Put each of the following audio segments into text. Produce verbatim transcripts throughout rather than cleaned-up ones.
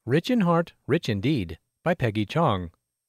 Rich in Heart, Rich Indeed by Peggy Chong.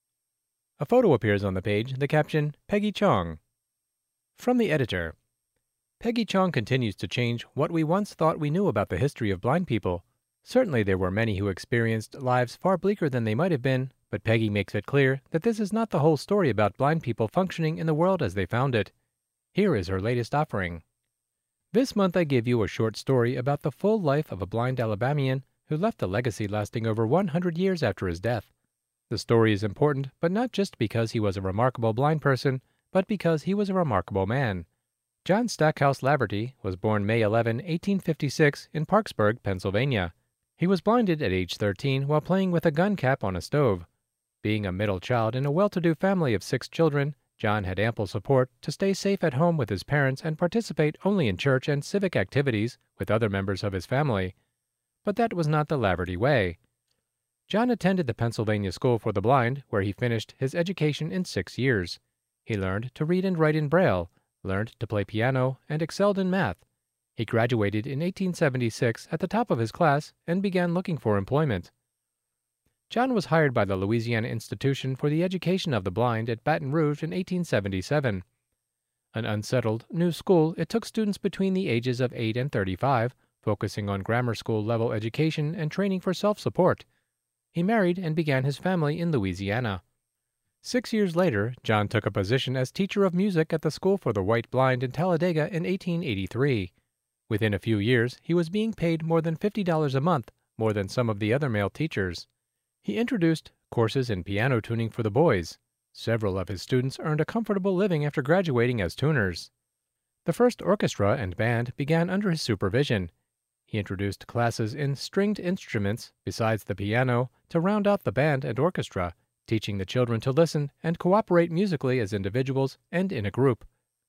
A photo appears on the page, the caption, Peggy Chong. From the editor. Peggy Chong continues to change what we once thought we knew about the history of blind people. Certainly there were many who experienced lives far bleaker than they might have been, but Peggy makes it clear that this is not the whole story about blind people functioning in the world as they found it. Here is her latest offering. This month I give you a short story about the full life of a blind Alabamian who left a legacy lasting over one hundred years after his death. The story is important, but not just because he was a remarkable blind person, but because he was a remarkable man. John Stackhouse Laverty was born May eleventh, eighteen fifty-six, in Parksburg, Pennsylvania. He was blinded at age thirteen while playing with a gun cap on a stove. Being a middle child in a well-to-do family of six children, John had ample support to stay safe at home with his parents and participate only in church and civic activities with other members of his family. But that was not the Laverty way. John attended the Pennsylvania School for the Blind, where he finished his education in six years. He learned to read and write in Braille, learned to play piano, and excelled in math. He graduated in eighteen seventy-six at the top of his class and began looking for employment. John was hired by the Louisiana Institution for the Education of the Blind at Baton Rouge in eighteen seventy-seven. An unsettled, new school, it took students between the ages of eight and thirty-five, focusing on grammar school level education and training for self-support. He married and began his family in Louisiana. Six years later, John took a position as teacher of music at the School for the White Blind in Talladega in eighteen eighty-three. Within a few years, he was being paid more than fifty dollars a month, more than some of the other male teachers. He introduced courses in piano tuning for the boys. Several of his students earned a comfortable living after graduating as tuners. The first orchestra and band began under his supervision. He introduced classes in stringed instruments, besides the piano, to round out the band and orchestra, teaching the children to listen and cooperate musically as individuals and in a group.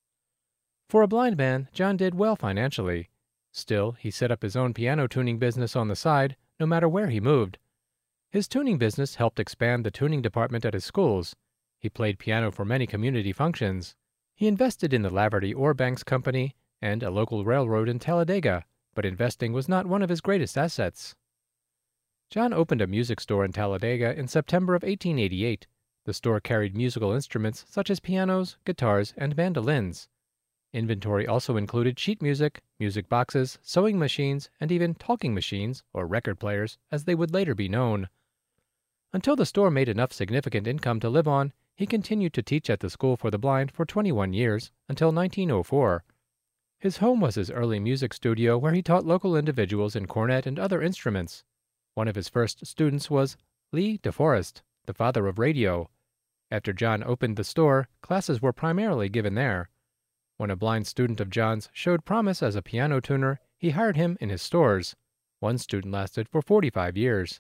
For a blind man, John did well financially. Still, he set up his own piano tuning business on the side, no matter where he moved. His tuning business helped expand the tuning department at his schools. He played piano for many community functions. He invested in the Laverty Ore Banks Company and a local railroad in Talladega, but investing was not one of his greatest assets. John opened a music store in Talladega in September of eighteen eighty-eight. The store carried musical instruments such as pianos, guitars, and mandolins. Inventory also included sheet music, music boxes, sewing machines, and even talking machines, or record players, as they would later be known. Until the store made enough significant income to live on, he continued to teach at the School for the Blind for twenty-one years, until nineteen oh four. His home was his early music studio where he taught local individuals in cornet and other instruments. One of his first students was Lee DeForest, the father of radio. After John opened the store, classes were primarily given there. When a blind student of John's showed promise as a piano tuner, he hired him in his stores. One student lasted for forty-five years.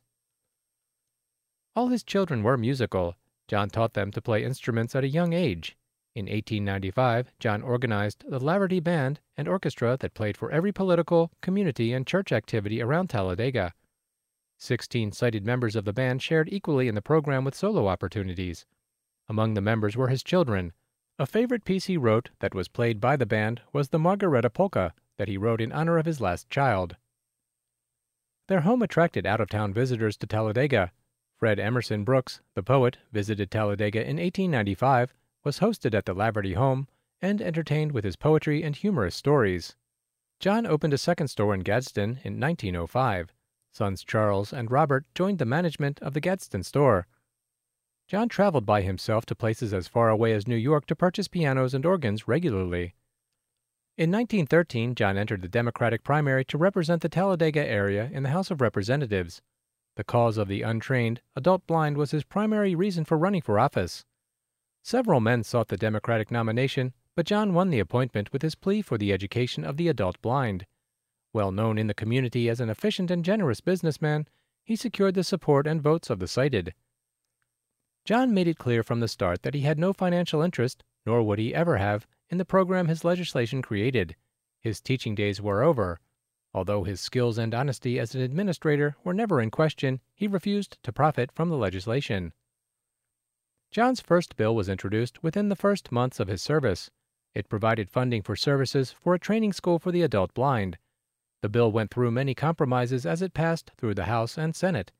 All his children were musical. John taught them to play instruments at a young age. In eighteen ninety-five, John organized the Laverty Band and Orchestra that played for every political, community, and church activity around Talladega. Sixteen sighted members of the band shared equally in the program with solo opportunities. Among the members were his children. A favorite piece he wrote that was played by the band was the Margaretta Polka that he wrote in honor of his last child. Their home attracted out-of-town visitors to Talladega. Fred Emerson Brooks, the poet, visited Talladega in eighteen ninety-five, was hosted at the Laverty home, and entertained with his poetry and humorous stories. John opened a second store in Gadsden in nineteen oh five. Sons Charles and Robert joined the management of the Gadsden store. John traveled by himself to places as far away as New York to purchase pianos and organs regularly. In nineteen thirteen, John entered the Democratic primary to represent the Talladega area in the House of Representatives. The cause of the untrained, adult blind was his primary reason for running for office. Several men sought the Democratic nomination, but John won the appointment with his plea for the education of the adult blind. Well known in the community as an efficient and generous businessman, he secured the support and votes of the sighted. John made it clear from the start that he had no financial interest, nor would he ever have, in the program his legislation created. His teaching days were over. Although his skills and honesty as an administrator were never in question, he refused to profit from the legislation. John's first bill was introduced within the first months of his service. It provided funding for services for a training school for the adult blind. The bill went through many compromises as it passed through the House and Senate.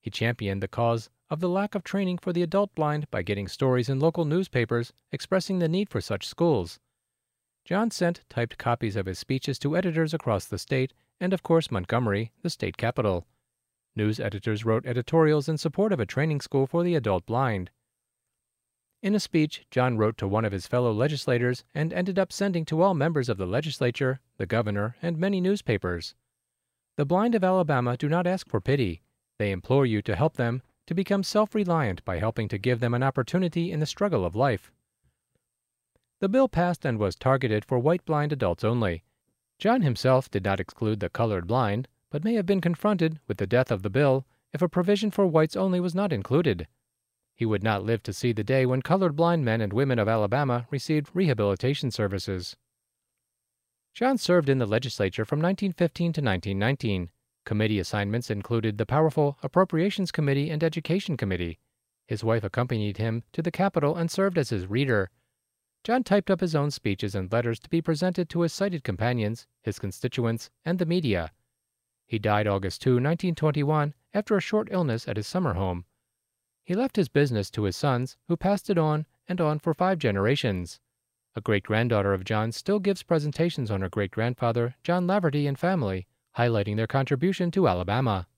He championed the cause of the lack of training for the adult blind by getting stories in local newspapers expressing the need for such schools. John sent typed copies of his speeches to editors across the state and, of course, Montgomery, the state capital. News editors wrote editorials in support of a training school for the adult blind. In a speech, John wrote to one of his fellow legislators and ended up sending to all members of the legislature, the governor, and many newspapers. The blind of Alabama do not ask for pity. They implore you to help them to become self-reliant by helping to give them an opportunity in the struggle of life. The bill passed and was targeted for white blind adults only. John himself did not exclude the colored blind, but may have been confronted with the death of the bill if a provision for whites only was not included. He would not live to see the day when colored blind men and women of Alabama received rehabilitation services. John served in the legislature from nineteen fifteen to nineteen nineteen. Committee assignments included the powerful Appropriations Committee and Education Committee. His wife accompanied him to the Capitol and served as his reader. John typed up his own speeches and letters to be presented to his sighted companions, his constituents, and the media. He died August second, nineteen twenty-one, after a short illness at his summer home. He left his business to his sons, who passed it on and on for five generations. A great-granddaughter of John still gives presentations on her great-grandfather, John Laverty, and family, highlighting their contribution to Alabama.